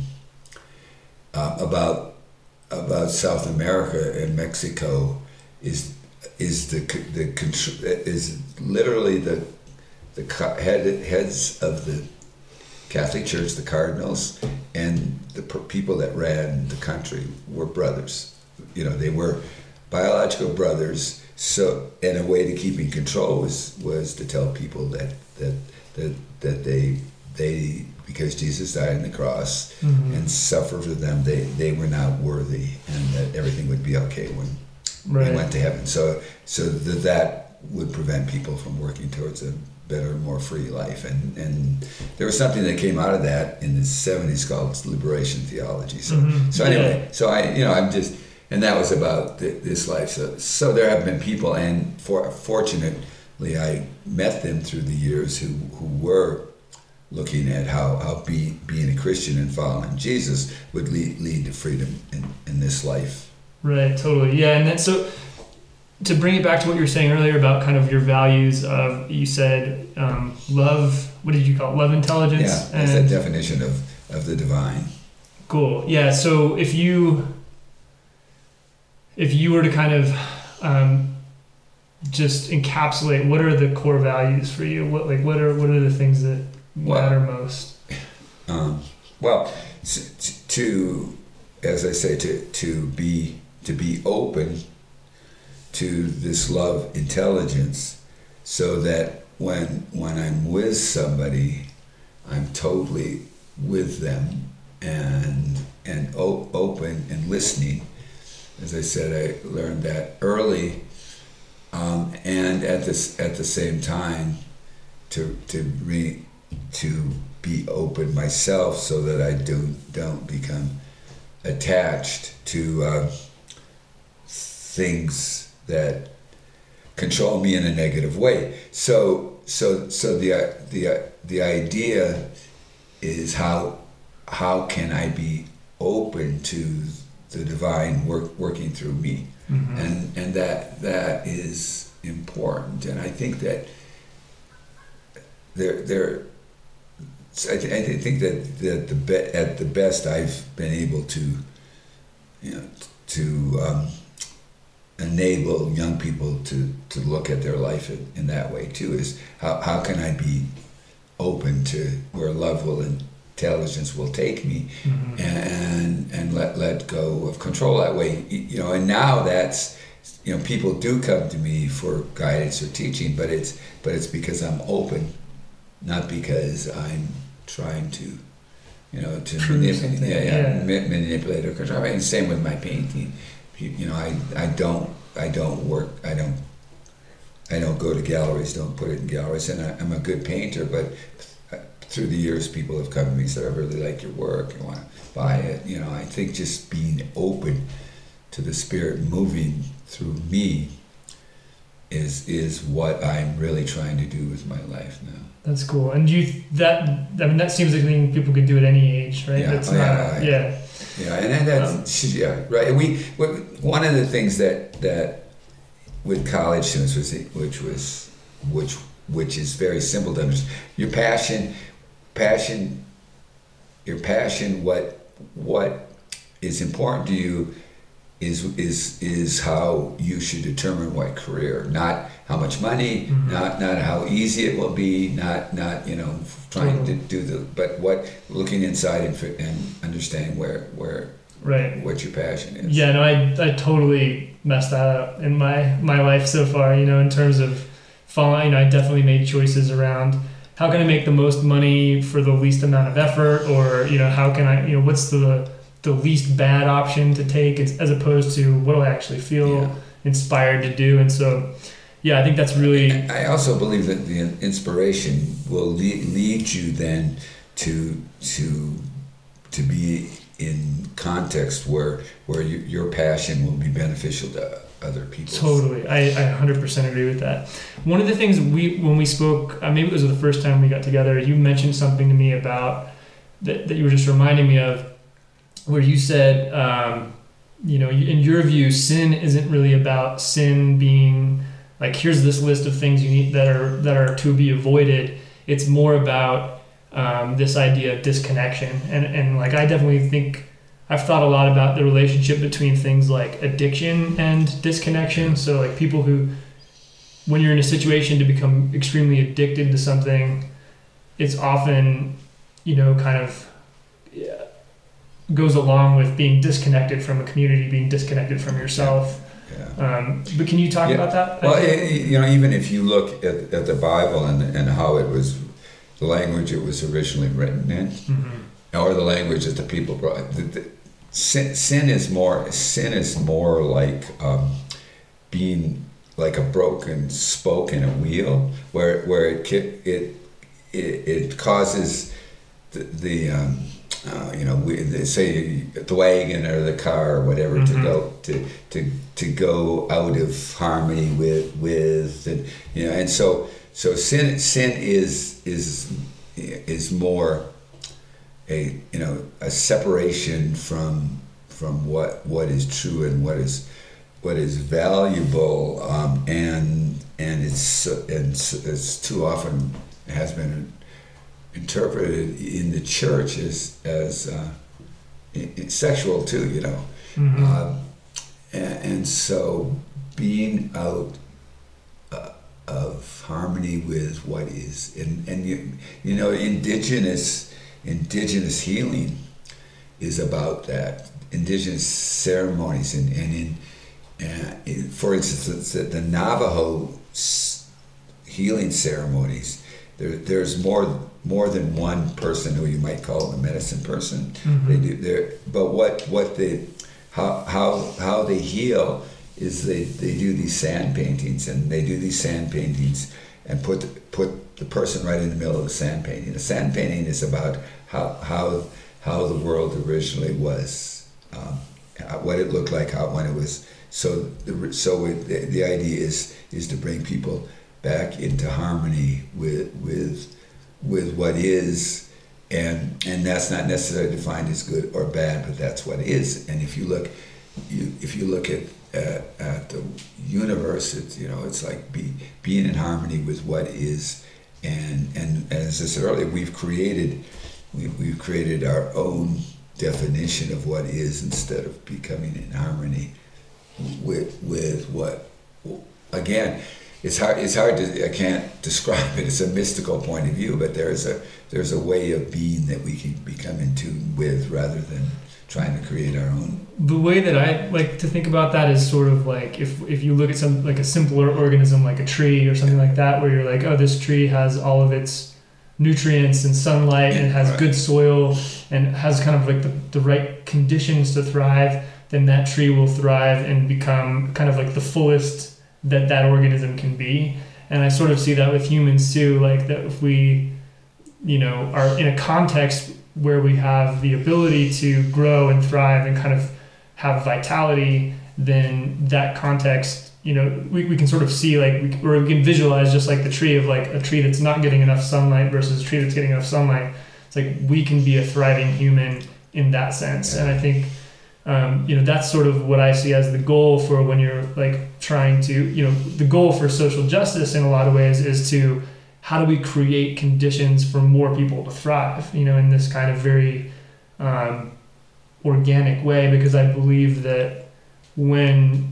uh, about about South America and Mexico is is the the is literally the the head heads of the Catholic Church, the cardinals, and the people that ran the country were brothers. You know, they were biological brothers. So, and a way to keep in control was was to tell people that that that that they they because Jesus died on the cross mm-hmm. and suffered for them, they they were not worthy, and that everything would be okay when right. they went to heaven. So so that that would prevent people from working towards a better, more free life. And and there was something that came out of that in the seventies called liberation theology. So mm-hmm. so anyway, yeah. so I you know I'm just and that was about th- this life. So so there have been people, and for fortunately I met them through the years who who were looking at how, how be, being a Christian and following Jesus would lead, lead to freedom in, in this life. Right, totally. Yeah, and then so to bring it back to what you were saying earlier about kind of your values of, you said um, love, what did you call it? Love, intelligence? Yeah, that's and, that definition of, of the divine. Cool. Yeah, so if you if you were to kind of um, just encapsulate, what are the core values for you? What like what are what are the things that matter well, most? Um, well, to, as I say, to to be to be open to this love intelligence, so that when when I'm with somebody, I'm totally with them and and o- open and listening. As I said, I learned that early, um, and at this at the same time, to to re, to be open myself, so that I don't don't become attached to uh, things that control me in a negative way. So so so the the the idea is how how can I be open to the divine work working through me, mm-hmm. and and that that is important. And I think that there there I, th- I think that that the be- at the best I've been able to you know to um, enable young people to to look at their life in, in that way too. Is how how can I be open to where love will and intelligence will take me, mm-hmm. and and let let go of control that way, you know. And now that's, you know, people do come to me for guidance or teaching, but it's but it's because I'm open, not because I'm trying to, you know, to manipulate, yeah, yeah, yeah. manipulate or control. And same with my painting, you know. I I don't I don't work I don't I don't go to galleries, don't put it in galleries, and I, I'm a good painter, but through the years, people have come to me and said, I really like your work, I want to buy it. You know, I think just being open to the Spirit moving through me is is what I'm really trying to do with my life now. That's cool. And you that I mean that seems like something people could do at any age, right? Yeah, That's oh, not, yeah, yeah. Yeah, and that's um, yeah, right. And we one of the things that that with college students was which was which which is very simple to understand. Your passion. Passion, your passion, what what is important to you is is is how you should determine what career, not how much money, mm-hmm. not not how easy it will be, not not you know trying mm-hmm. to do the, but what looking inside and and understanding where where right what your passion is. Yeah, no, I I totally messed that up in my my life so far. You know, in terms of following, you know, I definitely made choices around how can I make the most money for the least amount of effort, or you know, how can I, you know, what's the the least bad option to take, as, as opposed to what do I actually feel yeah. inspired to do. And so, yeah, I think that's really. I also believe that the inspiration will lead, lead you then to to to be in context where where you, your passion will be beneficial to other people. Totally, I, I one hundred percent agree with that. One of the things we when we spoke, uh, maybe it was the first time we got together, you mentioned something to me about that, that you were just reminding me of, where you said, um, you know, in your view, sin isn't really about sin being like, here's this list of things you need that are that are to be avoided. It's more about um, this idea of disconnection. And, and like, I definitely think I've thought a lot about the relationship between things like addiction and disconnection. So like people who, when you're in a situation to become extremely addicted to something, it's often, you know, kind of yeah, goes along with being disconnected from a community, being disconnected from yourself. Yeah. Um, but can you talk yeah. about that? Well, it, you know, even if you look at, at the Bible and, and how it was, the language it was originally written in, mm-hmm. or the language that the people brought, the, the, sin, sin is more, sin is more like um, being like a broken spoke in a wheel, where where it it it, it causes the, the um, Uh, you know, we, they say the wagon or the car or whatever mm-hmm. to go to, to to go out of harmony with with and, you know, and so so sin sin is is is more a you know a separation from from what what is true and what is what is valuable, um, and and it's and it's too often has been interpreted in the church as as uh, in, sexual too, you know, mm-hmm. um, and, and so being out uh, of harmony with what is, and and you you know, indigenous indigenous healing is about that. Indigenous ceremonies, and and in, uh, in for instance, the, the Navajo healing ceremonies. There, there's more more than one person who you might call a medicine person. Mm-hmm. They do there, but what what they how how how they heal is they, they do these sand paintings, and they do these sand paintings and put the, put the person right in the middle of the sand painting. The sand painting is about how how how the world originally was, um, what it looked like, how when it was. So the so it, the, the idea is is to bring people back into harmony with with with what is, and and that's not necessarily defined as good or bad, but that's what is. And if you look, you if you look at at, at the universe, it's you know it's like be being in harmony with what is, and and as I said earlier, we've created we we've created our own definition of what is instead of becoming in harmony with with what again. It's hard. It's hard to. I can't describe it. It's a mystical point of view, but there's a there's a way of being that we can become in tune with, rather than trying to create our own. The way that I like to think about that is sort of like if if you look at some like a simpler organism like a tree or something like that, where you're like, oh, this tree has all of its nutrients and sunlight, and it has right. good soil and has kind of like the, the right conditions to thrive, then that tree will thrive and become kind of like the fullest that that organism can be. And I sort of see that with humans too, like that if we, you know, are in a context where we have the ability to grow and thrive and kind of have vitality, then that context, you know, we, we can sort of see like, we, or we can visualize just like the tree of like a tree that's not getting enough sunlight versus a tree that's getting enough sunlight. It's like we can be a thriving human in that sense. And I think Um, you know, that's sort of what I see as the goal for when you're like trying to, you know, the goal for social justice in a lot of ways is to, how do we create conditions for more people to thrive, you know, in this kind of very um, organic way, because I believe that when,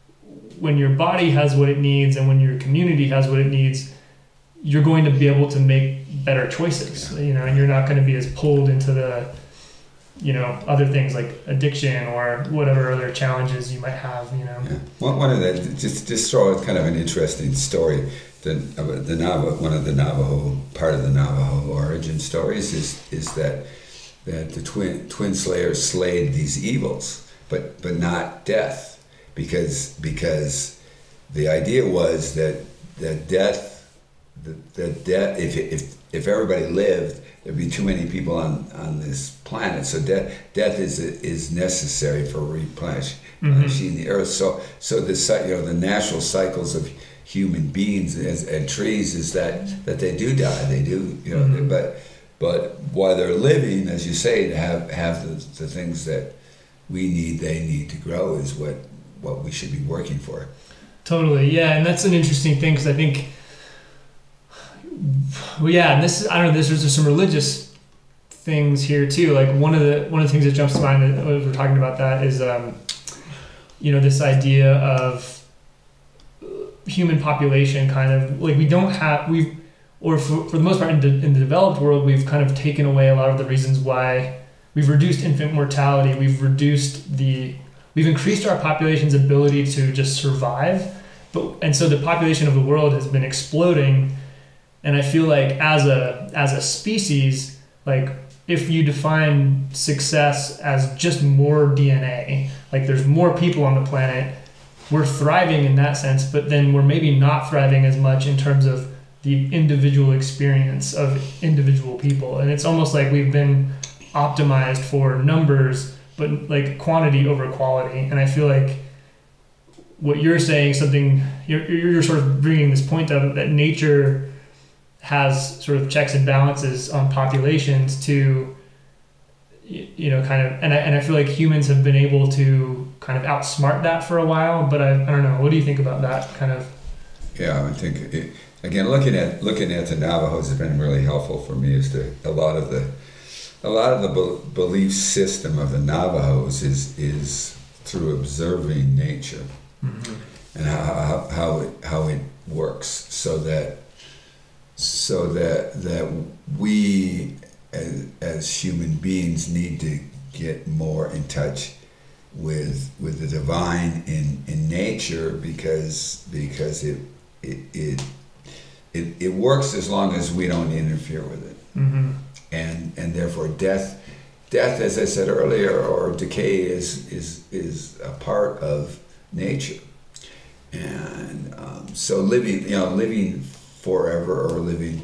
when your body has what it needs and when your community has what it needs, you're going to be able to make better choices, you know, and you're not going to be as pulled into the, you know, other things like addiction or whatever other challenges you might have, you know. Yeah. One, one of the, just, just throw out kind of an interesting story. the the Navajo, one of the Navajo part of the Navajo origin stories is is that that the twin twin slayers slayed these evils, but but not death, because because the idea was that that death that, that death if if if everybody lived, there'd be too many people on, on this planet. So death death is is necessary for replenishing mm-hmm. the earth. So so the you know the natural cycles of human beings as, and trees is that that they do die. They do you know. Mm-hmm. But but while they're living, as you say, to have have the, the things that we need, they need to grow is what what we should be working for. Totally, yeah, and that's an interesting thing because I think. Well, yeah, and this is, I don't know, there's just some religious things here too. Like one of the one of the things that jumps to mind as we're talking about that is, um, you know, this idea of human population kind of like we don't have we've or for, for the most part in, de, in the developed world we've kind of taken away a lot of the reasons why we've reduced infant mortality. We've reduced the we've increased our population's ability to just survive, but and so the population of the world has been exploding. And I feel like as a as a species, like if you define success as just more D N A, like there's more people on the planet, we're thriving in that sense, but then we're maybe not thriving as much in terms of the individual experience of individual people. And it's almost like we've been optimized for numbers, but like quantity over quality. And I feel like what you're saying, something you're you're sort of bringing this point of that nature has sort of checks and balances on populations to, you know, kind of, and I, and I feel like humans have been able to kind of outsmart that for a while, but I, I don't know, what do you think about that kind of? Yeah, I think, it, again, looking at looking at the Navajos has been really helpful for me as to a lot of the, a lot of the be- belief system of the Navajos is is through observing nature mm-hmm. and how, how, how, it, how it works so that So that that we as, as human beings need to get more in touch with with the divine in, in nature because because it it, it it it works as long as we don't interfere with it. Mm-hmm. And and therefore death death as I said earlier or decay is is is a part of nature. And um, so living you know living forever or living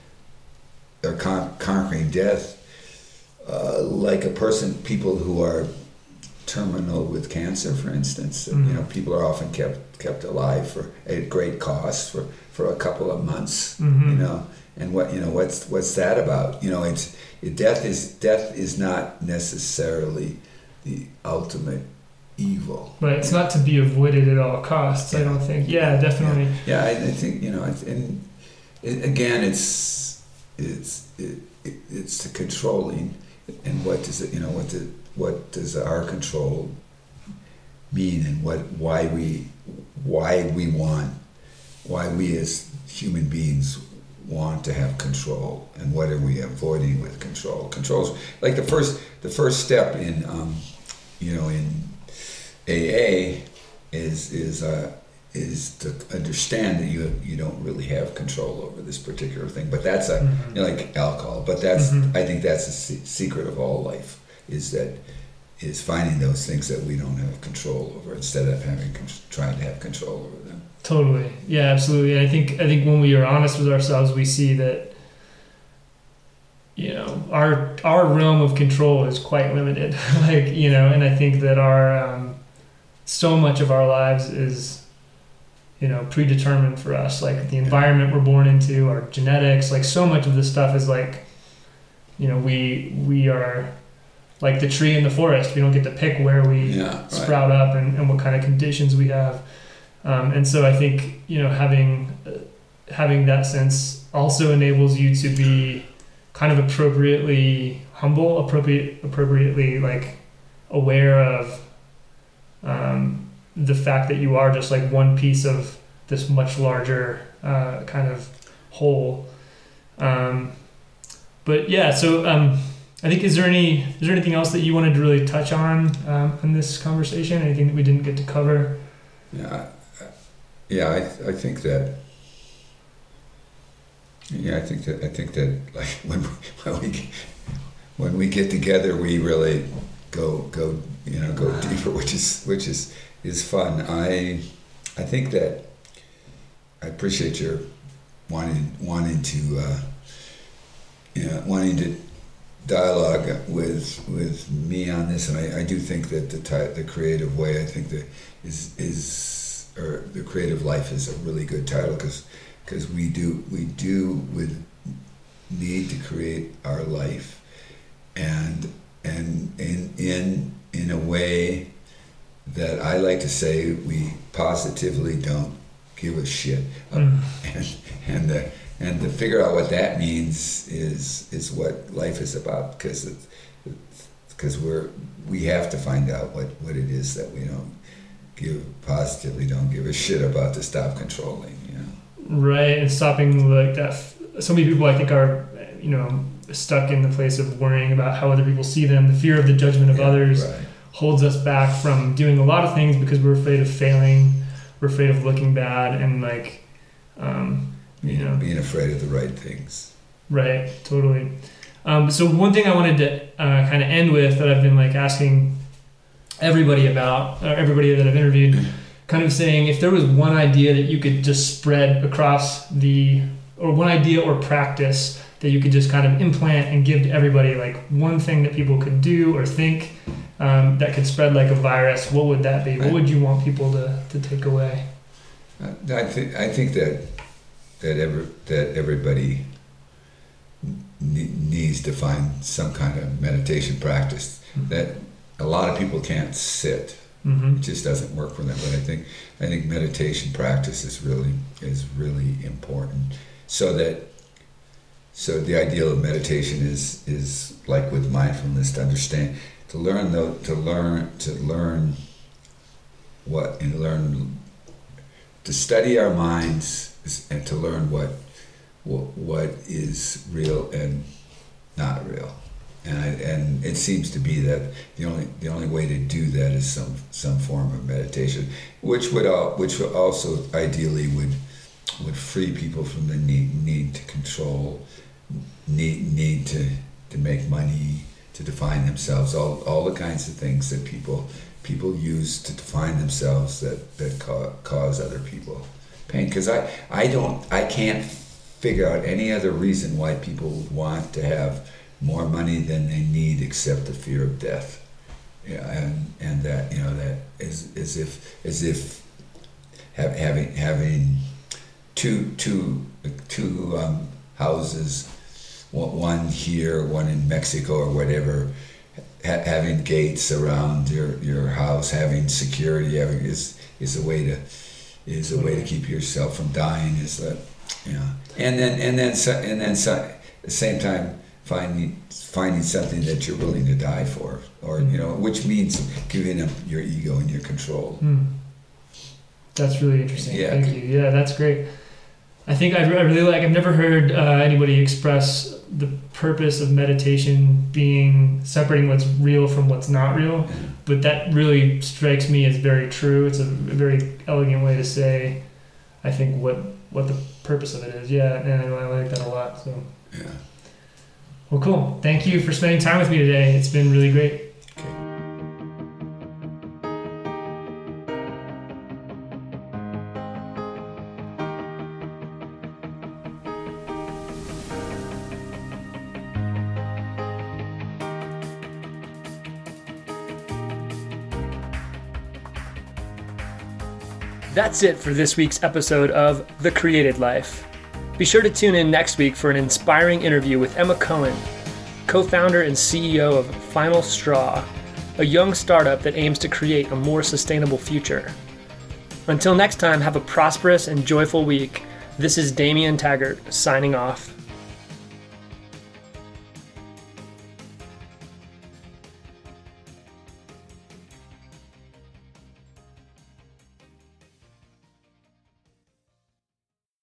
or con- conquering death uh, like a person people who are terminal with cancer, for instance. Mm-hmm. You know, people are often kept kept alive for at great cost for, for a couple of months. Mm-hmm. You know, and what you know what's what's that about? You know, it's it, death is death is not necessarily the ultimate evil. But it's not to be avoided at all costs. Yeah. I don't think. Yeah, definitely. Yeah, yeah I, I think you know, and it, again, it's it's it, it, it's the controlling, and what does it you know what the what does our control mean, and what why we why we want why we as human beings want to have control, and what are we avoiding with control? Control's like the first the first step in um, you know in A A is is uh, is to understand that you you don't really have control over this particular thing. But that's a mm-hmm. you know, like alcohol. But that's mm-hmm. I think that's the se- secret of all life is that is finding those things that we don't have control over instead of having trying to have control over them. Totally, yeah, absolutely. And I think I think when we are honest with ourselves, we see that you know our our realm of control is quite limited. like you know, and I think that our um, so much of our lives is, you know, predetermined for us. Like the environment we're born into, our genetics, like so much of this stuff is like, you know, we we are like the tree in the forest. We don't get to pick where we yeah, right. sprout up and, and what kind of conditions we have. Um, and so I think, you know, having uh, having that sense also enables you to be kind of appropriately humble, appropriate, appropriately like aware of um, the fact that you are just like one piece of this much larger uh, kind of whole. Um, but yeah, so um, I think is there any is there anything else that you wanted to really touch on um, in this conversation? Anything that we didn't get to cover? Yeah, I, yeah, I I think that Yeah, I think that I think that like when when we when we get together, we really go go you know go deeper, which is which is is fun. I I think that I appreciate your wanting wanting to uh, you know wanting to dialogue with with me on this, and I, I do think that the ty- the creative way I think that is is or the creative life is a really good title because because we do we do with need to create our life and and in in in a way that I like to say we positively don't give a shit mm. and and the and to figure out what that means is is what life is about because because we're we have to find out what, what it is that we don't give positively don't give a shit about to stop controlling, you know. Right, and stopping like that. So many people I think are you know stuck in the place of worrying about how other people see them. The fear of the judgment of yeah, others right. holds us back from doing a lot of things because we're afraid of failing. We're afraid of looking bad and like. Um, You know, being afraid of the right things. Right, totally. Um, so one thing I wanted to uh, kind of end with that I've been like asking everybody about, or everybody that I've interviewed, kind of saying if there was one idea that you could just spread across the, or one idea or practice that you could just kind of implant and give to everybody, like one thing that people could do or think um, that could spread like a virus, what would that be? What would you want people to, to take away? I think I think that. that every, that everybody ne- needs to find some kind of meditation practice. Mm-hmm. That a lot of people can't sit. Mm-hmm. It just doesn't work for them. But I think I think meditation practice is really is really important. So that so the ideal of meditation is is like with mindfulness to understand to learn though to learn to learn what and learn to study our minds. And to learn what, what what is real and not real, and I, and it seems to be that the only the only way to do that is some some form of meditation, which would all, which would also ideally would would free people from the need need to control, need need to, to make money, to define themselves, all all the kinds of things that people people use to define themselves that that ca- cause other people pain, because I, I don't I can't figure out any other reason why people would want to have more money than they need except the fear of death. Yeah, and and that you know that is as if as if have, having having two two two um, houses, one here, one in Mexico or whatever, ha- having gates around your, your house, having security, having is is a way to. is a way to keep yourself from dying. Is that, you know, and then and then so, and then so, at the same time finding finding something that you're willing to die for, or you know, which means giving up your ego and your control. Mm. That's really interesting. Yeah. Thank you. Yeah, that's great. I think I, I really like. I've never heard uh, anybody express the purpose of meditation being separating what's real from what's not real. Yeah. But that really strikes me as very true. It's a very elegant way to say, I think, what what the purpose of it is. Yeah, and I like that a lot. So. Yeah. Well, cool. Thank you for spending time with me today. It's been really great. That's it for this week's episode of The Created Life. Be sure to tune in next week for an inspiring interview with Emma Cohen, co-founder and C E O of Final Straw, a young startup that aims to create a more sustainable future. Until next time, have a prosperous and joyful week. This is Damian Taggart signing off.